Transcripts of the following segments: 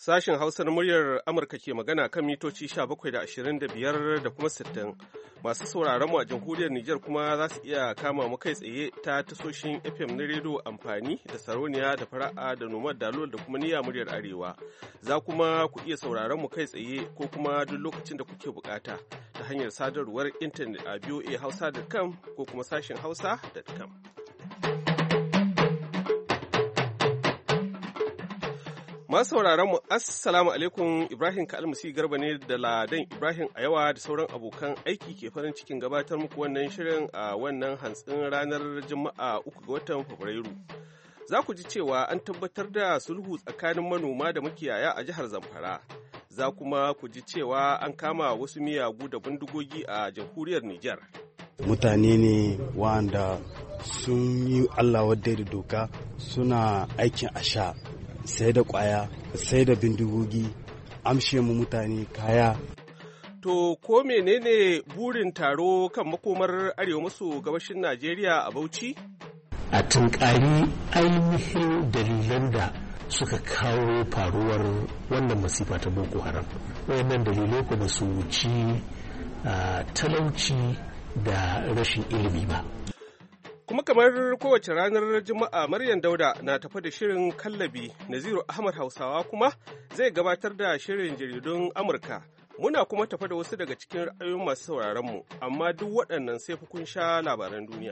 Sashen Hausar muryar Amurka ke magana kan mitoci 17 da 25 da kuma 60. Masu sauraron mu a jamhuriyar Nijar kuma za su iya kama mu kai tsaye ta tasoshin FM na rediyo amfani da Saroniya da Fara'a da Nomad Dalol da kuma Niyya muryar Arewa. Za kuma ku iya sauraron mu kai tsaye ko kuma duk lokacin da kuke bukata ta hanyar sadarwar intanet a voahausa.com ko kuma sashen hausa.com. Masu sauraron mu assalamu alaikum, Ibrahim Kalmasi Garba ne da Ladan Ibrahim a yawa da sauran abokan aiki ke farin cikin gabatar muku wannan shirin a wannan hantsin ranar Juma'a 3 ga watan Fabrairu. Za ku ji cewa an tabbatar da sulhu tsakanin manoma da makiyaya a jihar Zamfara. Za kuma ku ji cewa an kama wasu miyagu da bindigogi a jamhuriyar Nijar. Mutane ne wanda sun yi Allah wadda da doka suna aikin asha. Sai da kwaya, sai da bindigogi, amshe mu mutane kaya. To, ko menene burin taro kan makomar arewa maso gabashin Najeriya a Bauchi? A tunkari ainihin dalilan da suka kawo faruwar wannan masifa ta Boko Haram. Wayannan dalilai kuma su wuci talauci da rashin ilimi ba. Kuma kamar kowace ranar Juma'a Maryam Dauda na tafa da shirin kallabi, Naziru Ahmad Hausawa kuma zai gabatar da shirin jaridun Amurka. Muna kuma tafa da wasu daga cikin ra'ayoyin masu sauraronmu, amma duk waɗannan sai kun sha labaran duniya.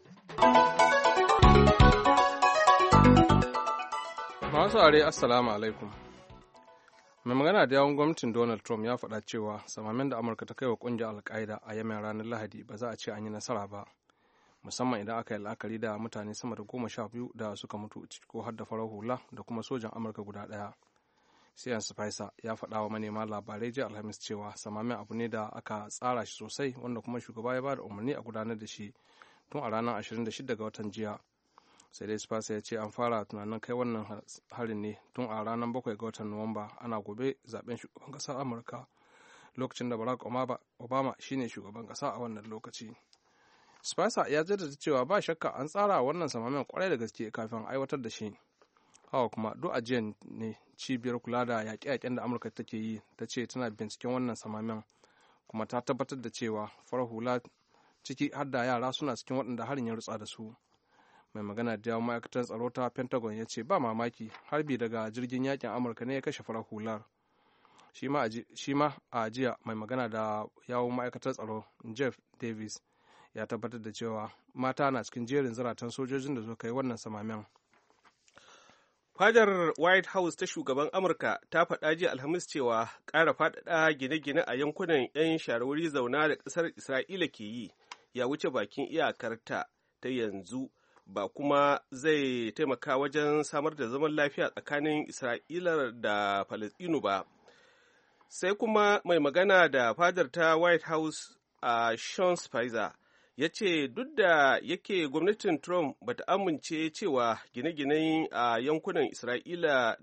Masu are Assalamu alaikum. Mai magana da yawun gwamnatin Donald Trump ya faɗa cewa samamen da Amurka ta kai wa ƙungiyar Al-Qaeda a Yemen ranar Lahadi ba za a ce an yi nasara ba. Musamman idan aka yi la'akari da mutane sama da 12 da suka mutu ko har da farar hula da kuma sojan Amurka guda ɗaya. Siyan Spicer ya faɗa wa manema labarai jiya Alhamis cewa samamin abu ne da aka tsara shi sosai wanda kuma shugaba ya ba da umarni a gudanar da shi tun a ranar 26 ga watan jiya. Sai dai Spicer ya ce an fara tunanin kai wannan harin ne tun a ranar 7 ga watan Nuwamba ana gobe zaben shugaban ƙasar Amurka lokacin da Barack Obama shine shugaban ƙasa a wannan lokaci. Spicer ya jaddada cewa ba shakka an tsara wannan samamen kwarai da gaske kafin aiwatar da shi. Hawa kuma duk ajiyar ne cibiyar kula da yaƙe-yaƙen da Amurka take yi ta ce tana binciken wannan samamen kuma ta tabbatar da cewa farar hula ciki har da yara suna cikin waɗanda harin ya rutsa da su. Mai magana da yawon ma'aikatar tsaro ta Pentagon ya ce ba mamaki harbi daga jirgin yaƙin Amurka ne ya kashe farar hular. Shi ma a jiya mai magana da yawon ma'aikatar tsaro Jeff Davis ya tabbatar da cewa mata na cikin jerin zaratan sojojin da suka yi wannan samamen. Fadar White House ta shugaban Amurka ta faɗa jiya Alhamis cewa ƙara faɗaɗa gine-gine a yankunan 'yan shawarwari zauna da ƙasar Isra'ila ke yi ya wuce bakin iyakarta ta yanzu ba kuma zai taimaka wajen samar da zaman lafiya tsakanin Isra'ila da Falasɗinu ba. Sai kuma mai magana da fadar ta White House a Sean Spicer ya ce duk da yake gwamnatin Trump bata amince cewa gine-ginen a yankunan Isra'ila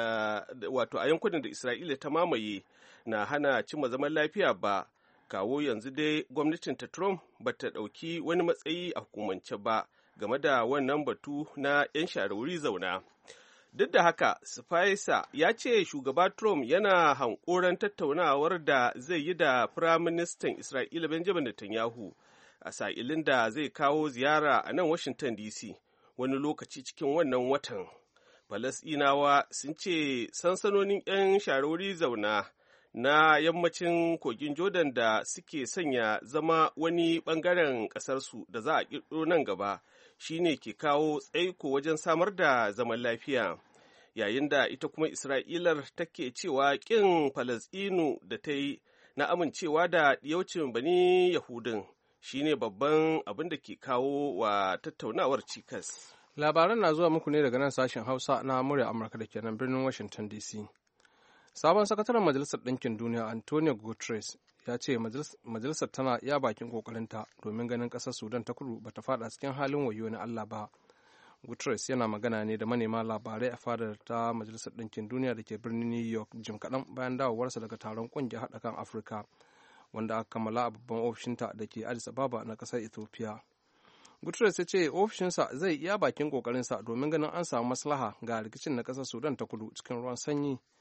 wato a yankunan da Isra'ila ta mamaye na hana cimma zaman lafiya ba, kawo yanzu dai gwamnatin ta Trump bata ɗauki wani matsayi a hukumance ba game da wannan batu na 'yan shawarwari zauna. Duk da haka, Spicer ya ce shugaba Trump yana hankoran tattaunawar da zai yi da Firaministan Isra'ila Benjamin Netanyahu a sa'ilin da zai kawo ziyara a nan Washington DC wani lokaci cikin wannan watan. Falasɗinawa sun ce sansanonin 'yan shawarwari zauna na yammacin kogin Jordan da suke sanya zama wani ɓangaren ƙasarsu da za a ƙirƙiro nan gaba shine ke kawo tsaiko wajen samar da zaman lafiya. Yayin da ita kuma Isra'ilar take cewa ƙin Falasɗinu da ta yi na amincewa da ɗiyaucin Bani Yahudin shine babban abin da ke kawo wa tattaunawar cikas. Labaran na zuwa muku ne daga nan sashen Hausa na murya Amurka da ke nan birnin Washington DC. Sabon sakataren Majalisar Ɗinkin Duniya Antonio Guterres ya ce majalisar tana iya bakin kokarinta domin ganin ƙasar Sudan ta kudu bata fada cikin halin wayo na Allah ba. Guterres yana magana ne da manema labarai a fadar ta Majalisar Ɗinkin Duniya da ke birnin New York jim kaɗan bayan dawowarsa daga taron ƙungiyar haɗa kan Afirka wanda aka kammala a babban ofishinta da ke Addis Ababa na ƙasar Ethiopia. Guterres ya ce ofishinsa zai iya bakin ƙoƙarinsa domin ganin an samu maslaha ga rikicin na ƙasar Sudan ta kudu cikin ruwan sanyi.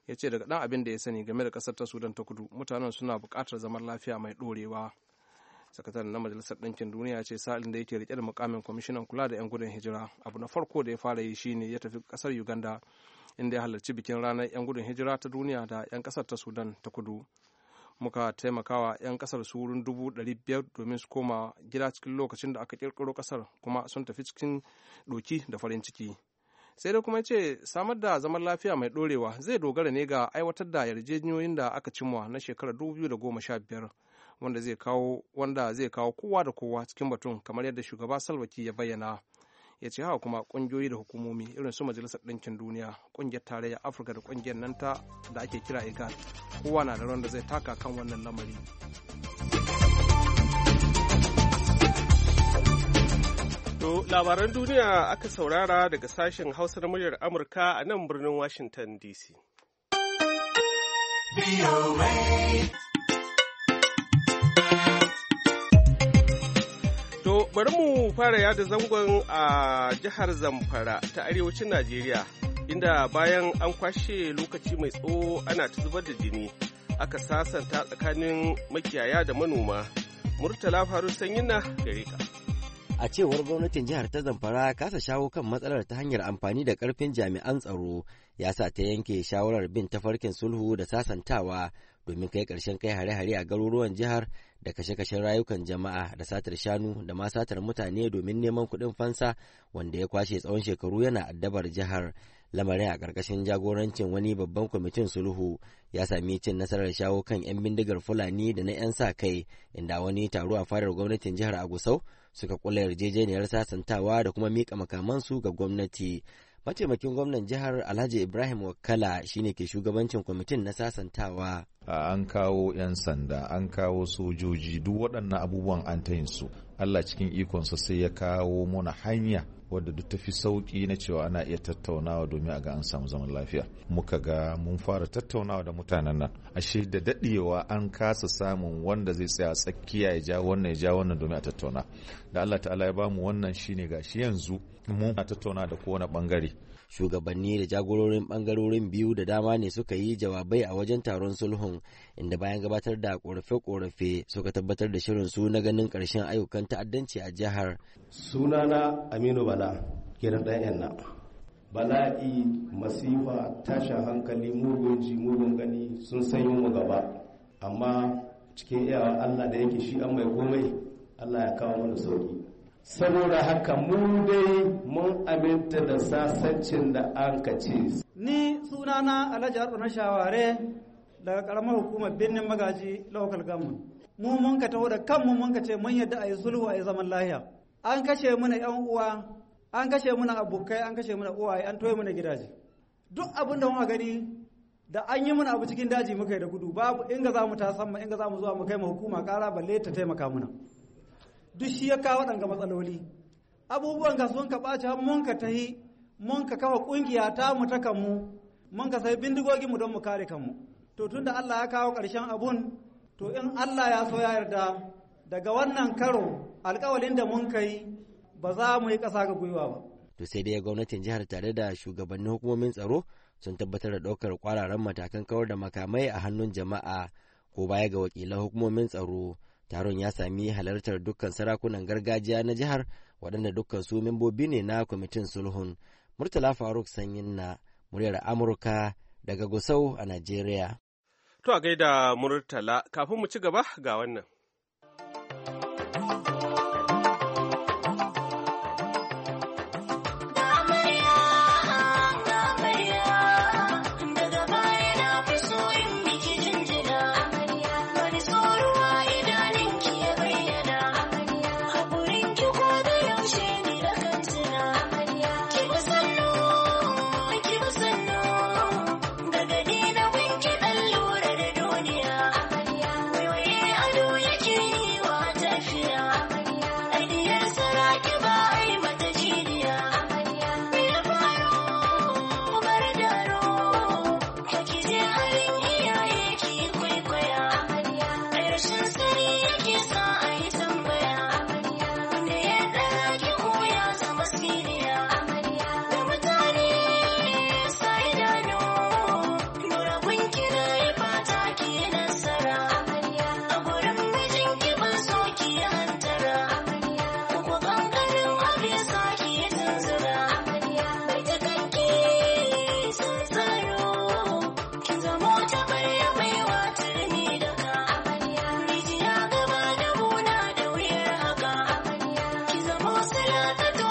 ya ce daga ɗan abin da ya sani game da ƙasar ta Sudan ta kudu mutanen suna buƙatar zaman lafiya mai ɗorewa. Sakataren na Majalisar Ɗinkin Duniya ya ce sa'ilin da yake rike da mukamin kwamishinan kula da 'yan gudun hijira abu na farko da ya fara yi shine ya tafi ƙasar Uganda inda ya halarci bikin ranar 'yan gudun hijira ta duniya da 'yan ƙasar ta Sudan ta kudu. Muka taimakawa 'yan ƙasar su wurin 500,000 domin su koma gida cikin lokacin da aka ƙirƙiro ƙasar kuma sun tafi cikin ɗoki da farin ciki. Sai dai kuma ce samar da zaman lafiya mai ɗorewa zai dogara ne ga aiwatar da yarjejeniyoyin da aka cimma na shekarar 2015 wanda zai kawo kowa da kowa cikin batun kamar yadda shugaba Salva Kiir ya bayyana. Ya ce haka kuma ƙungiyoyi da hukumomi irin su Majalisar Ɗinkin Duniya, ƙungiyar Tarayyar Afirka da ƙungiyar nan da ake kira IGAD kowa na da ran da zai taka kan wannan lamari. To labaran duniya aka saurara daga sashen Hausa na muryar Amurka a nan birnin Washington DC. To bari mu fara yada zangon a jihar Zamfara ta arewacin Najeriya, inda bayan an kwashe lokaci mai tsawo ana ta zubar da jini, aka sasanta tsakanin makiyaya da manoma. Murtala Faru Sanyina gare ka. A cewar gwamnatin jihar ta Zamfara, kasa shawo kan matsalar ta hanyar amfani da karfin jami'an tsaro ya sa ta yanke shawarar bin tafarkin sulhu da sasantawa domin kai ƙarshen kai hare-hare a garuruwan jihar da kashe-kashen rayukan jama'a da satar shanu da ma satar mutane domin neman kuɗin fansa wanda ya kwashe tsawon shekaru yana addabar jihar. Lamarin a ƙarƙashin jagorancin wani babban kwamitin sulhu ya sami cin nasarar shawo kan 'yan bindigar Fulani da na 'yan sa kai, inda wani taro a fadar gwamnatin jihar a Gusau suka kula yarjejeniyar sasantawa da kuma miƙa makamansu ga gwamnati. Mataimakin gwamnan jihar Alhaji Ibrahim Wakala shine ke shugabancin kwamitin na sasantawa. An kawo 'yan sanda, an kawo sojoji, duk waɗannan abubuwan an ta yin su. Allah cikin ikonsa sai ya kawo mana hanya wadda duk tafi sauki na cewa ana iya tattaunawa domin a ga an samu zaman lafiya. Muka ga mun fara tattaunawa da mutanen nan, ashe da daɗewa an kasa samun wanda zai tsaya tsakiya ya ja wannan domin a tattauna. Da Allah ta'ala ya bamu wannan shine gashi yanzu mun tattauna da kowane bangare. Shugabanni da jagororin bangarorin biyu da dama ne suka yi jawabai a wajen taron sulhun, inda bayan gabatar da korafe-korafe suka tabbatar da shirin su na ganin ƙarshen ayyukan ta'addanci a jihar. Sunana Aminu Bala, kiran ɗan yanna. Bala'i, masifa, tashin hankali, mugun ji, mugun gani sun sanyo mu gaba. Amma cikin iyawa Allah da yake shi an mai komai, Allah ya kawo mana sauki. Saboda haka mu dai mun aminta da sasancin da an kace. Ni sunana Alhaji Ardo na Shaware daga karamar hukumar Birnin Magaji Local Government. Mu mun ka taho da kanmu mun ka ce mun yadda a yi sulhu a yi zaman lahiya. An kashe muna yan uwa, an kashe muna abokai, an kashe muna uwaye, an toye muna gidaje. Duk abin da muka gani da an yi muna abu cikin daji muka yi da gudu, babu inga za mu tasamma, inga za mu zuwa mu kai mu hukuma kara balle ta taimaka muna. Duk shi ya kawo waɗanga matsaloli. Abubuwan ka sun ka ɓaci mun ka tahi, mun ka kafa ƙungiya ta mu ta kanmu, mun ka sai bindigogi mu don mu kare kanmu. To tunda Allah ya kawo ƙarshen abun, to in Allah ya so ya yarda daga wannan karo alƙawalin da mun kai ba za mu yi ƙasa ga gwiwa ba. To sai dai gwamnatin jihar tare da shugabannin hukumomin tsaro sun tabbatar da ɗaukar ƙwararan matakan kawar da makamai a hannun jama'a, ko baya ga wakilan hukumomin tsaro. Taron ya sami halartar dukkan sarakunan gargajiya na jihar waɗanda dukkan su membobi ne na kwamitin sulhun. Murtala Faruk Sanyin na muryar Amurka daga Gusau a Najeriya. To a gaida Murtala, kafin mu ci gaba ga wannan. Ado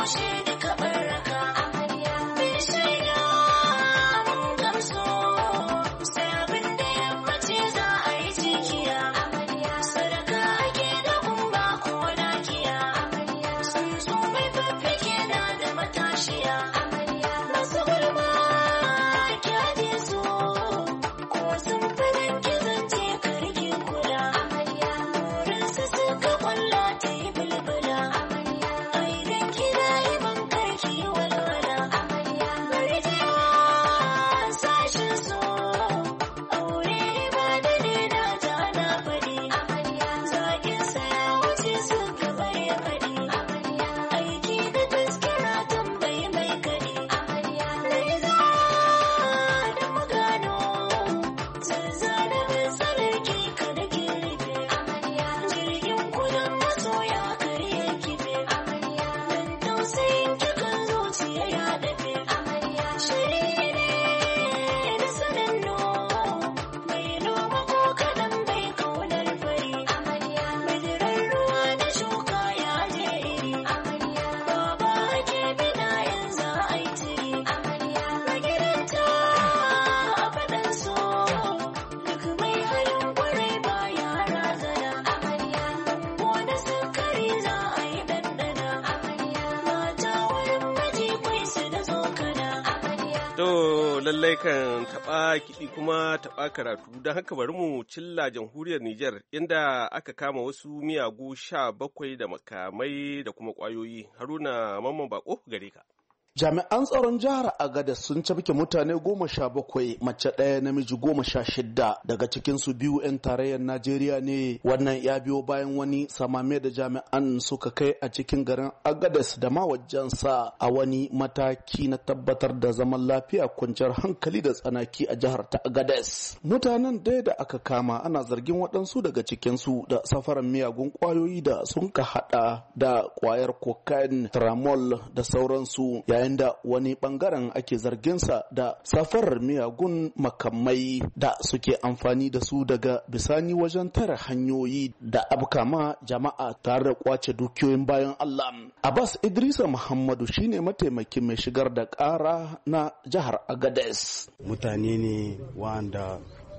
lallai kan taɓa kiɗi kuma taɓa karatu don haka bari mu cilla jamhuriyar Nijar inda aka kama wasu miyagu 17 da makamai da kuma ƙwayoyi. Haruna Mamman Bako gare ka. Jami'an tsaron jihar Agadez sun cafke mutane 17, mace ɗaya namiji 16, daga cikinsu 2 'yan tarayyar Najeriya ne. Wannan ya biyo bayan wani samame da jami'an suka kai a cikin garin Agadez da ma wajensa a wani mataki na tabbatar da zaman lafiya, kwanciyar hankali da tsanaki a jihar ta Agadez. Mutanen dai da aka kama ana zargin waɗansu daga cikinsu da safaran miyagun ƙwayoyi da sun ka haɗa da ƙwayar cocaine, tramol da sauransu, yayin da wani bangaren ake zarginsa da safarar miyagun makamai da suke amfani da su daga bisani wajen tare hanyoyi da abkama jama'a tare da kwace dukiyoyin bayan Allah. Abbas Idrisa Muhammadu shine mataimakin mai shigar da ƙara na jihar Agadez. Mutane ne wanda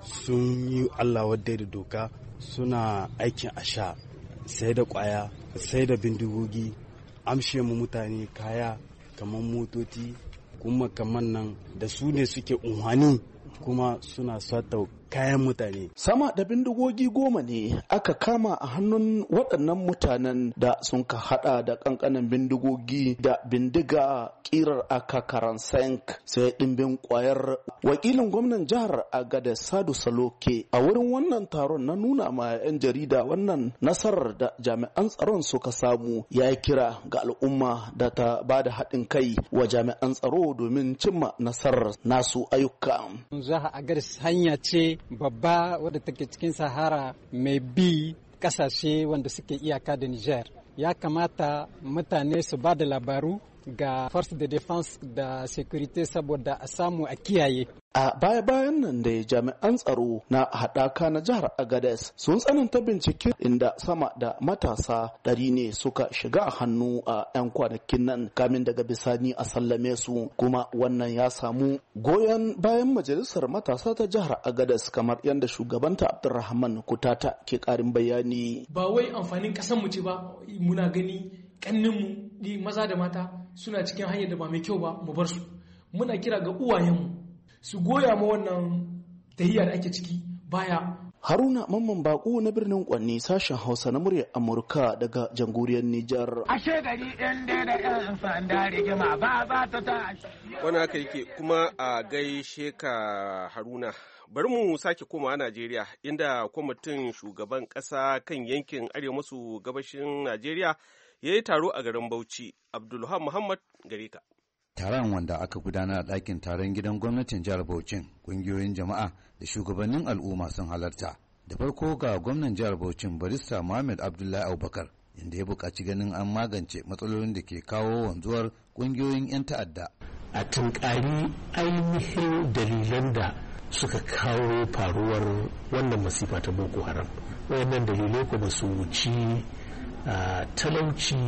sun yi Allah wadda da doka, suna aikin asha, sai da kwaya, sai da bindigogi, amshe mu mutane kaya kamar motoci, kuma kamar nan da su ne suke unhani kuma suna sata kayan mutane. Sama da bindigogi 10 ne aka kama a hannun waɗannan mutanen da sun ka hada da kankanan bindigogi da bindiga kirar akakaran sank, sai ɗimbin kwayar. Wakilin gwamnan jihar Agadez Sadu Saloke a wurin wannan taron na nuna ma 'yan jarida wannan nasarar da jami'an tsaron suka samu, ya yi kira ga al'umma da ta ba da haɗin kai wa jami'an tsaro domin cimma nasarar nasu ayyuka. Jihar Agadez hanya ce babba wadda take cikin Sahara mai bi kasashe wanda suke iyaka da Niger. Ya kamata mutane su ba da labaru ga Force de Defense da Security saboda a samu a kiyaye. A baya-bayan nan da jami'an tsaro na haɗaka na jihar Agadez sun tsananta bincike inda sama da matasa 100 ne suka shiga a hannu a 'yan kwanakin nan kamin daga bisani a sallame su, kuma wannan ya samu goyon bayan majalisar matasa ta jihar Agadez kamar yadda shugabanta Abdulrahman Kutata ke ƙarin bayani. Ba wai amfanin ƙasar mu ce ba, muna gani ƙanninmu maza da mata suna cikin hanyar da ba mai kyau ba, mu bar su. Muna kira ga uwayenmu su goya ma wannan tahiyar ake ciki baya. Haruna Mamman Bako na birnin Kwanni, sashen Hausa na muryar Amurka daga jamhuriyar Nijar. Ashe gari ɗin da ɗan sanda rigima ba ta ta. Wani haka yake kuma a gaishe ka Haruna. Bari mu sake koma Najeriya inda kwamitin shugaban ƙasa kan yankin arewa maso gabashin Najeriya ya yi taro a garin Bauchi. Abdulhamid Muhammad gare ka. Taron wanda aka gudanar a ɗakin taron gidan gwamnatin jihar Bauchin, ƙungiyoyin jama'a da shugabannin al'umma sun halarta. Da farko ga gwamnan jihar Bauchin Barista Muhammad Abdullahi Abubakar, inda ya buƙaci ganin an magance matsalolin da ke kawo wanzuwar ƙungiyoyin 'yan ta'adda. A tunkari ainihin dalilan da suka kawo faruwar wannan masifa ta Boko Haram. Wayannan dalilai ko ba su wuci talauci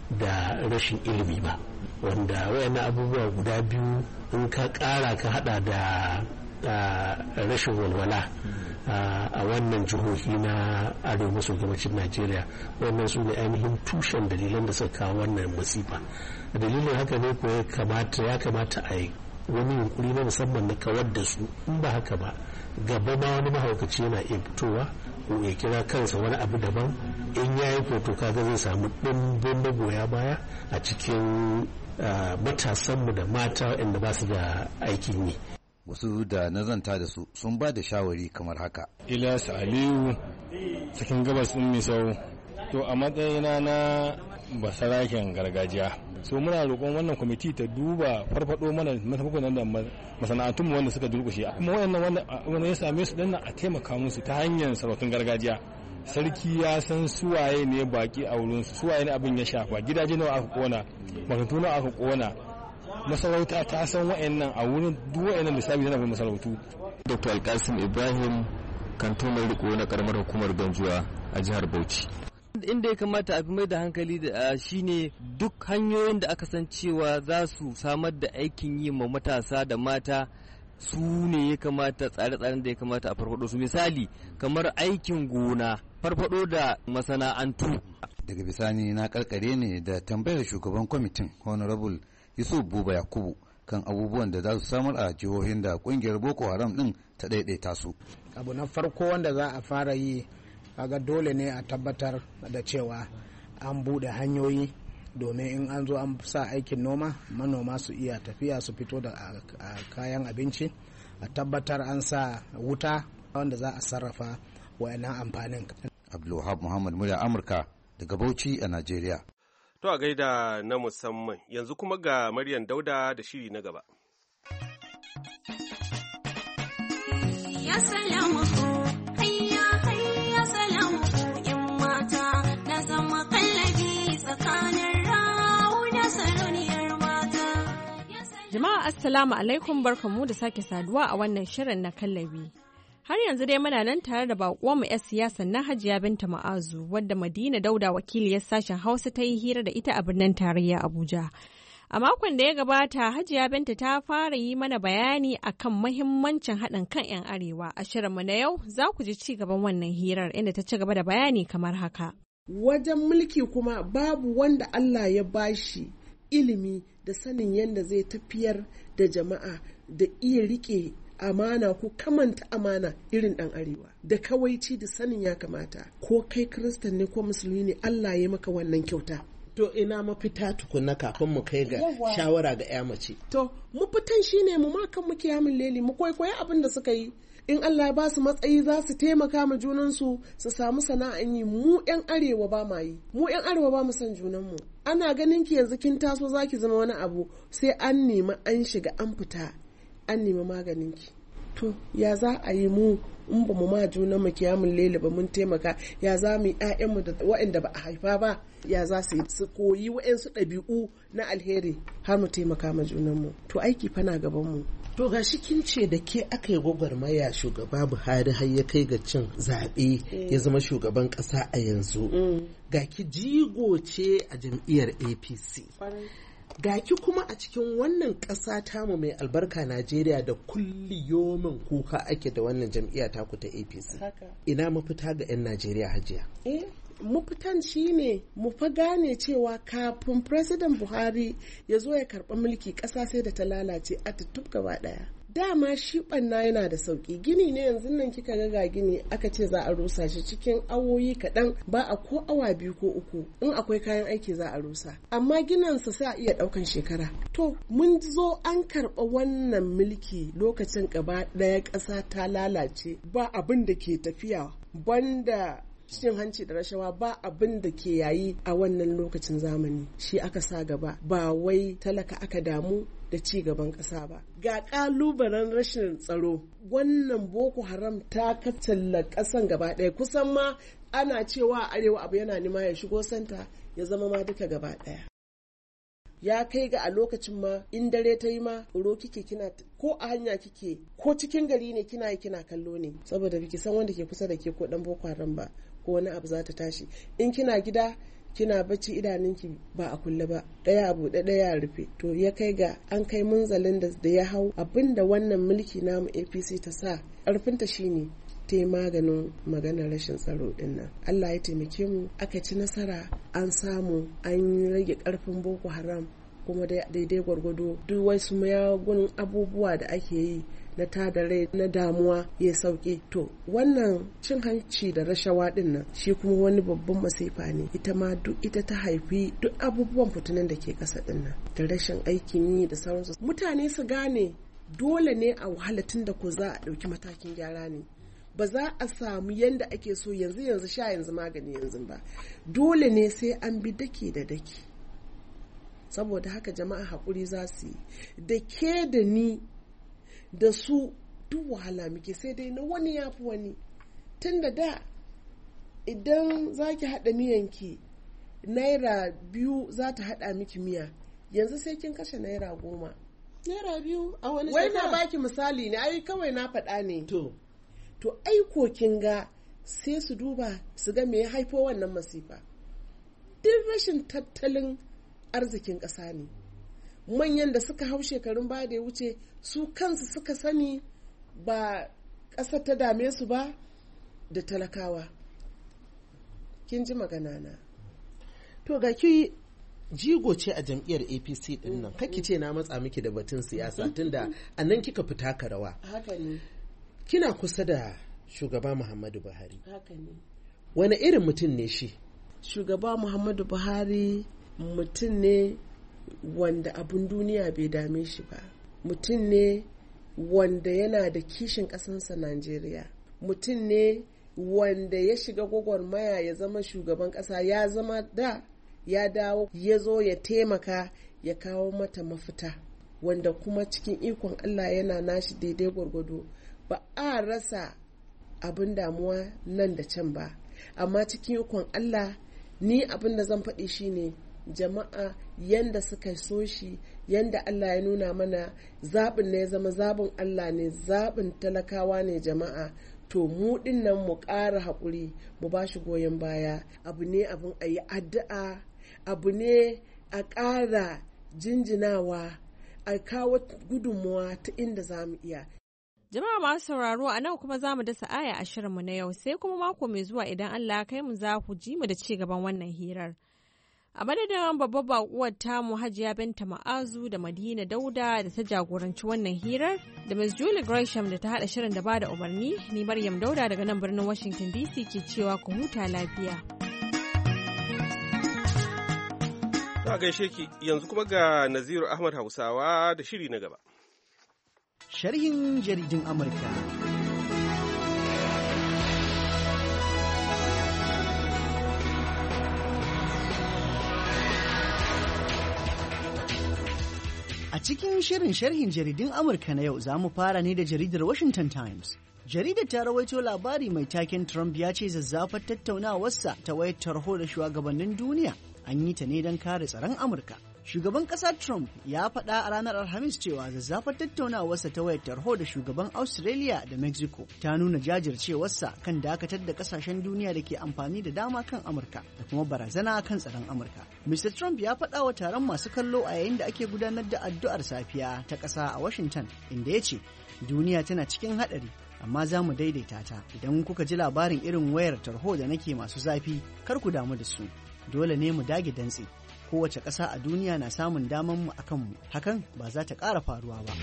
da rashin ilimi ba, wanda wayannan abubuwa guda biyu in ka ƙara ka hada da rashin walwala a wannan jihohi na arewa maso gabacin Najeriya, wannan su ne ainihin tushen dalilan da suka kawo wannan masifa. Dalilin haka ne ko ya kamata a yi wani yunkuri na musamman na kawar da su, in ba haka ba gaba ma wani mahaukaci yana iya fitowa ko ya kira kansa wani abu daban, in ya yi foto kaga zai samu ɗimbin magoya baya a cikin matasanmu da mata waɗanda ba su da aikin yi. Wasu da nazanta da su sun ba da shawari kamar haka. Ilyas Aliyu cikin gabas ɗin Misau, to a matsayina na basaraken gargajiya, so muna roƙon wannan kwamiti ta duba farfado mana matafukunan da masana'antunmu wanda suka durƙushe, kuma wanda ya same su dinnan a taimaka musu ta hanyar sarautun gargajiya. Sarki ya san suwaye ne baki a wurin suwaye ne abin ya shafa, gidaje nawa aka kona, makarantu nawa aka kona, masarauta ta san wa'annan a wurin duk wa'annan lissafi yana bin masarautu. Dr. Alkasim Ibrahim, kantonar riko na karamar hukumar Ganjuwa a jihar Bauchi. Inda ya kamata a fi mai da hankali da shine duk hanyoyin da aka san cewa za su samar da aikin yi ma matasa da mata, su ne ya kamata tsare-tsaren da ya kamata a farfado su, misali kamar aikin gona, farfado da masana'antu. Daga bisani na karkare ne da tambayar shugaban kwamitin Honorable Yusuf Buba Yakubu kan abubuwan da za su samar a jihohin da kungiyar Boko Haram din ta daidaita su. Abu na farko wanda za a fara yi, kaga dole ne a tabbatar da cewa an bude hanyoyi domin in an zo an sa aikin noma, manoma su iya tafiya su fito da kayan abinci, a tabbatar an sa wuta wanda za a sarrafa wayannan amfanin. Abdulwahab Muhammad, murya Amurka daga Bauchi a Najeriya. To a gaida na musamman, yanzu kuma ga Maryam Dauda da shiri na gaba. Ya salamu hayya hayya salamu in mata na zama kallabi tsakanin rawu da sarauniyar mata. Jama'a assalamu alaikum, barkamu da sake saduwa a wannan shirin na kallabi. Har yanzu dai muna nan tare da baƙuwarmu 'yar siyasa na Hajiya Binta Ma'azu, wadda Madina Dauda wakiliyar sashen Hausa ta yi hira da ita a birnin tarayya Abuja. A makon da ya gabata, Hajiya Binta ta fara yi mana bayani akan mahimmancin haɗin kan 'yan Arewa. A shirinmu na yau za ku ji ci gaban wannan hirar, inda ta ci gaba da bayani kamar haka. Wajen mulki kuma babu wanda Allah ya bashi ilimi da sanin yadda zai tafiyar da jama'a da iya riƙe amana ko kamanta amana irin ɗan Arewa, da kawaici da sanin ya kamata. Ko kai Kiristan ne ko Musulmi ne, Allah ya maka wannan kyauta. To ina mafita tukuna kafin mu kai ga shawara ga 'ya mace. To mafitan shine mu ma kan muke yamin leli, mu kwaikwayi abin da suka yi. In Allah ya ba su matsayi za su taimaka ma junansu su samu sana'an yi. Mu 'yan Arewa ba ma yi, mu 'yan Arewa ba mu san junanmu. Ana ganin ki yanzu kin taso za ki zama wani abu, sai an nemi an shiga an fita an nemi maganin ki. To ya za a yi mu in ba mu ma junan mu kiyamun lele ba mun taimaka, ya za mu yi ƴaƴanmu da waɗanda ba a haifa ba, ya za su koyi waɗansu ɗabi'u na alheri har mu taimaka ma junanmu. To aiki fa na gaban mu. To ga shi kin ce da ke aka yi gwagwarmaya shugaba Buhari har ya kai ga cin zaɓe ya zama shugaban ƙasa a yanzu. Ga ki jigo ce a jam'iyyar APC. Ga ki kuma a cikin wannan ƙasa tamu mai albarka Najeriya da kulli yomin kuka ake da wannan jam'iyya taku ta APC. Ina mafita ga 'yan Najeriya, Hajiya? Mafitan shi ne mu fa gane cewa kafin President Buhari ya zo ya karɓi mulki, ƙasa sai da ta lalace a tuttuɓ gaba ɗaya. Dama shi ɓanna yana da sauƙi. Gini ne yanzu nan kika ga gini aka ce za a rusa shi cikin awoyi kaɗan, ba a ko awa 2 ko 3 in akwai kayan aiki za a rusa. Amma ginansa sai a iya ɗaukan shekara. To mun zo an karɓa wannan mulki lokacin gaba ɗaya ƙasa ta lalace, ba abin da ke tafiya banda cin hanci da rashawa, ba abin da ke yayi a wannan lokacin zamani. Shi aka sa gaba, ba wai talaka aka damu da ci gaban ƙasa ba. Ga ƙalubalen rashin tsaro, wannan Boko Haram ta kattalla ƙasan gaba ɗaya. Kusan ma ana cewa arewa abu yana nima ya shigo santa ya zama ma duka gaba ɗaya. Ya kai ga a lokacin ma in dare ta yi ma tsoro kike, kina ko a hanya kike ko cikin gari ne kina kallo ne, saboda biki san wanda ke kusa da ke ko dan Boko Haram ba ko wani abu za ta tashi. In kina gida kina bacci idanunki ba a kulle ba, ɗaya a buɗe ɗaya a rufe. To ya kai ga an kai munzalin da ya hau abinda wannan mulki namu APC ta sa ƙarfinta shine ta yi maganin maganar rashin tsaro din nan. Allah ya taimake mu aka ci nasara, an samu an rage ƙarfin Boko Haram, kuma daidai gwargwado duk wasu mayagun abubuwa da ake yi na tada rai na damuwa ya sauke. To wannan cin hanci da rashawa din nan shi kuma wani babban masifa ne, ita ma duk ita ta haifi duk abubuwan fitinan da ke kasa din nan da rashin aikin yi da sauransu. Mutane su gane dole ne a wahala tun da ko za a ɗauki matakin gyara ne, ba za a samu yanda ake so yanzu sha yanzu magani yanzu ba, dole ne sai an bi daki da daki. Saboda haka jama'a haƙuri za su yi, da ke da ni da su duk wahala muke, sai dai na wani ya fi wani. Tun da idan za ki haɗa miyanki naira 2 za ta haɗa miki miya, yanzu sai kin kashe naira 10. Naira 2 a wani shekara. Wai na baki misali ne, ai kawai na faɗa ne. To aiko kin ga sai su duba su ga me ya haifo wannan masifa. Duk rashin tattalin arzikin ƙasa ne. Manyan da suka hau shekarun baya da ya wuce su kansu suka sani ba ƙasa ta dame su ba da talakawa. Kin ji magana na. To ga ki jigo ce a jam'iyyar APC din nan, kake ce na matsa miki da batun siyasa tunda a nan kika fita ka rawa. Haka ne. Kina kusa da shugaba Muhammadu Buhari. Haka ne. Wani irin mutum ne shi? Shugaba Muhammadu Buhari mutum ne wanda abun duniya bai dame shi ba. Mutum ne wanda yana da kishin ƙasansa Najeriya. Mutum ne wanda ya shiga gwagwarmaya ya zama shugaban ƙasa, ya zama da ya dawo ya zo ya taimaka ya kawo mata mafita, wanda kuma cikin ikon Allah yana nashi daidai gwargwado. Ba a rasa abin damuwa nan da can ba, amma cikin ikon Allah ni abin da zan faɗi shine jama'a yanda suka so shi, yanda Allah ya nuna mana zaɓin ne ya zama zaɓin Allah ne, zaɓin talakawa ne jama'a. To mu dinnan mu ƙara haƙuri, mu ba shi goyon baya. Abu ne abin a yi addu'a, abu ne a ƙara jinjinawa, a kawo gudunmuwa ta inda za mu iya. Jama'a masu sauraro, a nan kuma za mu dasa aya a shirinmu na yau, sai kuma mako mai zuwa idan Allah kai mu za ku ji mu da ci gaban wannan hirar. A madadin babbar bakuwar tamu Hajiya Binta Ma'azu da Madina Dauda da ta jagoranci wannan hirar, da Ms. Julie Gresham da ta haɗa shirin da bada umarni, ni Maryam Dauda daga nan birnin Washington DC ke cewa ku huta lafiya. Ta gaishe ki, yanzu kuma ga Naziru Ahmad Hausawa da shiri na gaba. Sharhin jaridun Amurka. A cikin shirin sharhin jaridun Amurka na yau za mu fara ne da jaridar Washington Times. Jaridar ta rawaito labari mai taken Trump ya ce zazzafar tattaunawarsa ta wayar tarho da shugabannin duniya an yi ta ne don kare tsaron Amurka. Shugaban ƙasa Trump ya faɗa a ranar Alhamis cewa zazzafar tattaunawarsa ta wayar tarho da shugaban Australia da Mexico ta nuna jajircewarsa kan dakatar da ƙasashen duniya da ke amfani da dama kan Amurka da kuma barazana kan tsaron Amurka. Mr. Trump ya faɗa wa taron masu kallo a yayin da ake gudanar da addu'ar safiya ta ƙasa a Washington, inda ya ce, duniya tana cikin haɗari, amma za mu daidaita ta. Idan kuka ji labarin irin wayar tarho da nake masu zafi, kar ku damu da su. Dole ne mu dage dantse. Kowace ƙasa a duniya na samun daman mu akan mu, hakan ba za ta ƙara faruwa ba.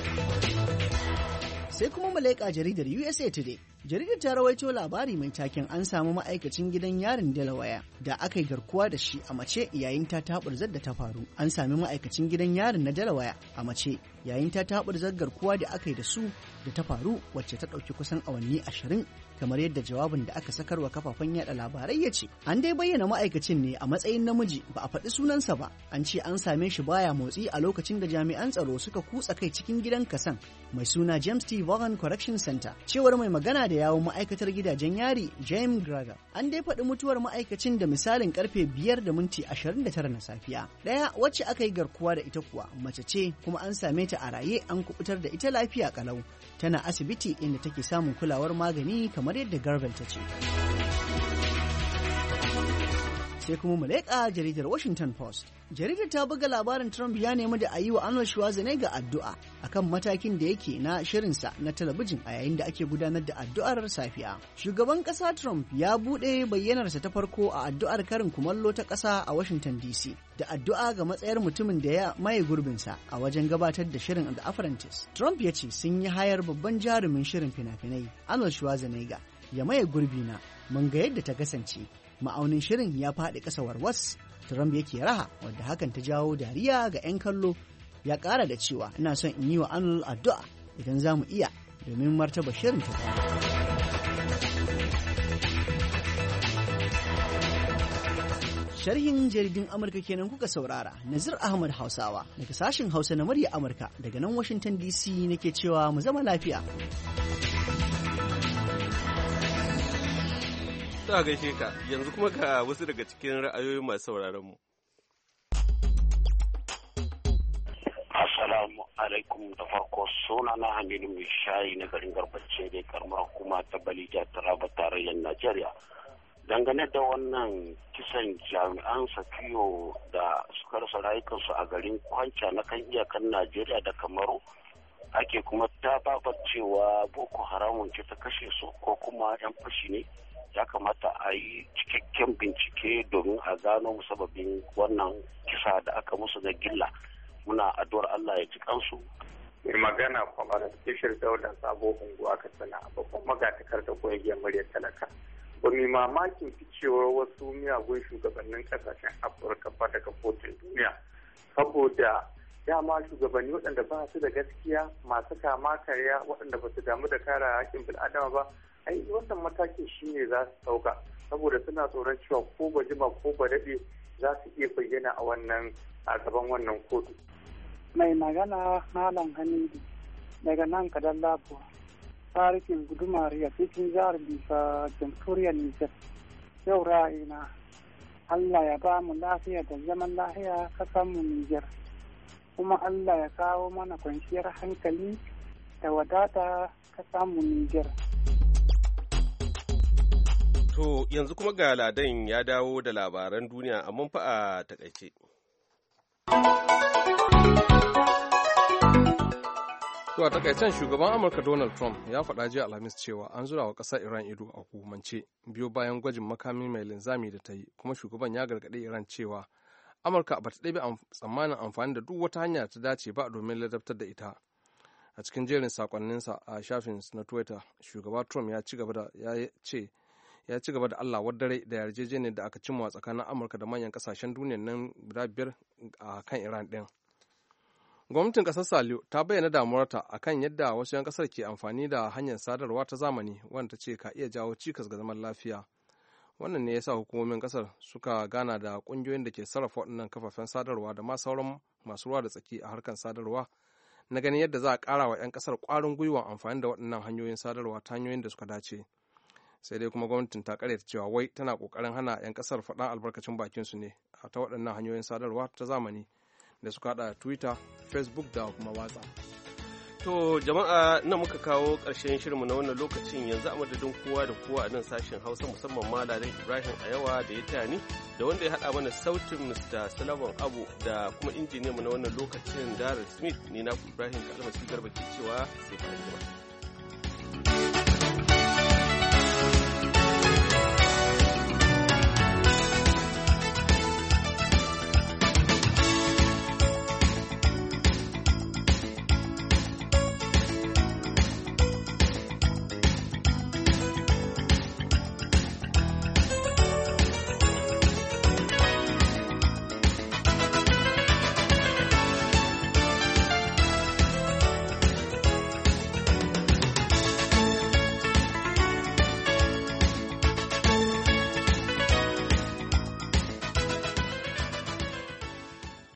Sai kuma mu leƙa jaridar USA Today. Jaridar ta rawaito labari mai taken an samu ma'aikacin gidan yarin Delaware da aka yi garkuwa da shi a mace yayin ta taɓurzar da ta faru. An sami ma'aikacin gidan yarin na Delaware a mace yayin ta taɓurzar garkuwa da aka yi da su da ta faru, wacce ta ɗauki kusan awanni 20, kamar yadda jawabin da aka sakarwa kafafen yada labarai ya ce. An dai bayyana ma'aikacin ne a matsayin namiji, ba a faɗi sunansa ba. An ce an same shi baya motsi a lokacin da jami'an tsaro suka kutsa kai cikin gidan kasan mai suna James T. Vaughan Correction Center. Cewar mai magana da yawon ma'aikatar gidajen yari James Greger. An dai faɗi mutuwar ma'aikacin da misalin karfe 5:29 na safiya. Ɗaya wacce aka yi garkuwa da ita kuwa mace ce, kuma an same ta a raye, an kubutar da ita lafiya kalau. Tana asibiti inda take samun kulawar magani kamar yadda Garvel ta ce. Sai kuma mu leƙa jaridar Washington Post. Jaridar ta buga labarin Trump ya nemi da a yi wa Arnold Schwarzenegger addu'a akan matakin da yake na shirinsa na talabijin a yayin da ake gudanar da addu'ar safiya. Shugaban ƙasa Trump ya buɗe bayyanarsa ta farko a addu'ar karin kumallo ta ƙasa a Washington DC da addu'a ga matsayar mutumin da ya maye gurbinsa a wajen gabatar da shirin The Apprentice. Trump ya ce sun yi hayar babban jarumin shirin fina-finai Arnold Schwarzenegger ya maye gurbina, mun ga yadda ta kasance. Ma'aunin shirin ya faɗi ƙasa warwas. Trump yake raha wadda hakan ta jawo dariya ga 'yan kallo. Ya ƙara da cewa ina son in yi wa Arnold addu'a idan za mu iya domin martaba shirin ta. Sharhin jaridun Amurka kenan kuka saurara. Nazir Ahmad Hausawa daga sashen Hausa na murya Amurka daga nan Washington DC nake cewa mu zama lafiya. Ta gaishe ka, yanzu kuma ga wasu daga cikin ra'ayoyi masu sauraron mu. Assalamu alaikum, da farko suna na Hamidu mai shayi na garin Garbace da karamar hukuma ta Balija Taraba tarayyar Najeriya. Dangane da wannan kisan jami'an safiyo da suka rasa rayukansu a garin Kwanca na kan iyakan Najeriya da Kamaru, ake kuma ta babar cewa Boko Haramun ce ta kashe su ko kuma 'yan fashi ne. Ya kamata a yi cikakken bincike domin a gano musababin wannan kisa da aka musu na gilla. Muna addu'ar Allah ya ji kansu. Mai magana kwamar Bishir Dauda Sabo Hungu aka sana a babban magatakar da ƙungiyar muryar talaka. Ba mai mamakin ficewar wasu miyagun shugabannin kasashen Afirka ba daga kotun duniya. Saboda dama shugabanni waɗanda ba su da gaskiya, masu kama karya, waɗanda ba su damu da kare haƙƙin bil'adama ba, ai wannan matakin shi ne za su ɗauka, saboda suna tsoron cewa ko ba jima ko ba daɗe za su iya bayyana a gaban wannan kotu. Mai magana Malam Hamidu daga nan kadan labuwa tarihin gudumariya cikin jihar bisa jamhuriyar Nijar. Yau ra'ayina Allah ya ba mu lafiya da zaman lafiya kasanmu Nijar, kuma Allah ya kawo mana kwanciyar hankali da wadata kasanmu Nijar. To yanzu kuma ga Ladan ya dawo da labaran duniya amma fa a takaice. To a takaicen shugaban Amurka Donald Trump ya faɗa jiya Alhamis cewa an zura wa ƙasar Iran ido a hukumance biyo bayan gwajin makami mai linzami da ta yi, kuma shugaban ya gargaɗi Iran cewa Amurka ba ta ɗabi tsammanin amfani da duk wata hanya ta dace ba domin ladabtar da ita. A cikin jerin sakonninsa a shafin na Twitter, shugaba Trump ya ci gaba da Allah wadare da yarjejeniyar da aka cimma tsakanin Amurka da manyan kasashen duniya nan guda biyar a kan Iran ɗin. Gwamnatin ƙasar Saliyo ta bayyana damuwarta a kan yadda wasu 'yan ƙasar ke amfani da hanyar sadarwa ta zamani wanda ta ce ka iya jawo cikas ga zaman lafiya. Wannan ne ya sa hukumomin ƙasar suka gana da ƙungiyoyin da ke sarrafa waɗannan kafafen sadarwa da ma sauran masu ruwa da tsaki a harkar sadarwa na ganin yadda za a ƙara wa 'yan ƙasar ƙwarin gwiwa amfani da waɗannan hanyoyin sadarwa ta hanyoyin da suka dace. Sai dai kuma gwamnatin ta karyata cewa wai tana kokarin hana 'yan kasar faɗan albarkacin bakin su ne a ta waɗannan hanyoyin sadarwa ta zamani da suka haɗa Twitter, Facebook da kuma WhatsApp. To jama'a nan muka kawo ƙarshen shirinmu na wannan lokacin, yanzu a madadin kowa da kowa a nan sashen Hausa musamman Malam Ibrahim Ayawa da ya tani da wanda ya haɗa mana sautin Mr. Salaman Abu da kuma injiniyanmu na wannan lokacin Darren Smith, ni na Ibrahim Kalmasi Garba ke cewa sai ka jima.